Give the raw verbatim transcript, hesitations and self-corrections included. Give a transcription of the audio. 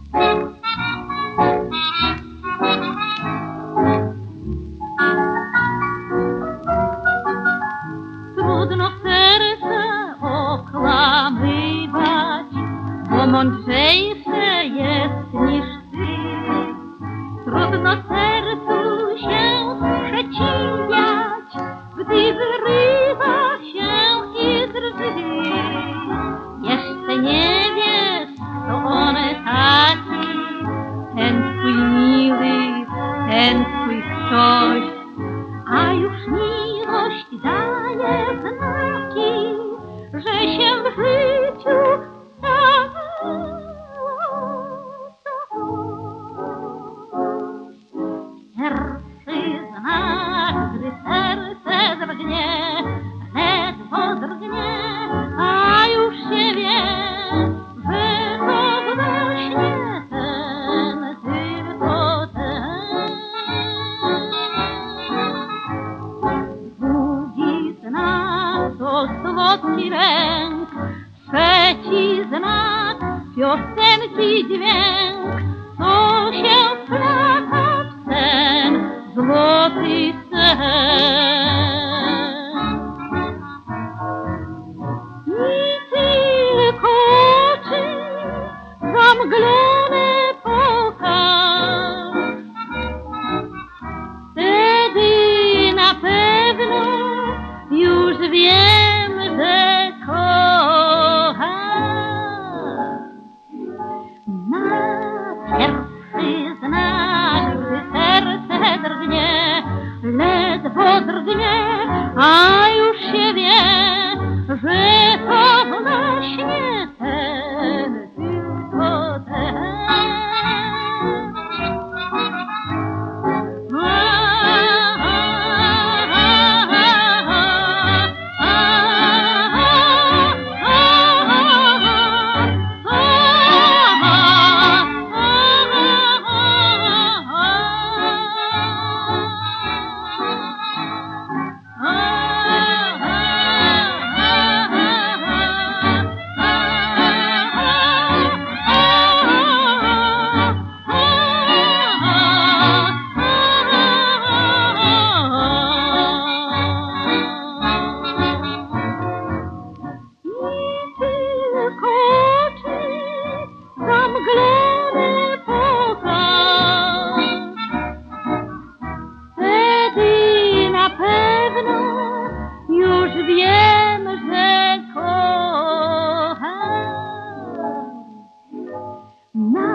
Trudno serce okłamywać, bo mądrzejsze jest niż ty. Trudno sercu się sprzeciwiać, gdy wyrywa się i drży. Jeszcze nie wiesz, to on taki, ten twój miły, ten twój ktoś, a już miłość daje znaki, że się w życiu stało coś. Serce zna, gdy serce drgnie, ledwo drgnie, a już się wie, że to właśnie ten, tylko ten. Drugi znak to słodki ręk, trzeci znak piosenki dźwięk, co się wplata w sen, złoty sen. I tylko oczy zamglone pokaż, wtedy na pewno już wiem, że kochasz. Na pierwszy znak, gdy serce drgnie, ledwo drgnie, a już się wie, że to właśnie ten, tylko ten. Zamglone pokaż, wtedy na pewno już wiem, że kochasz.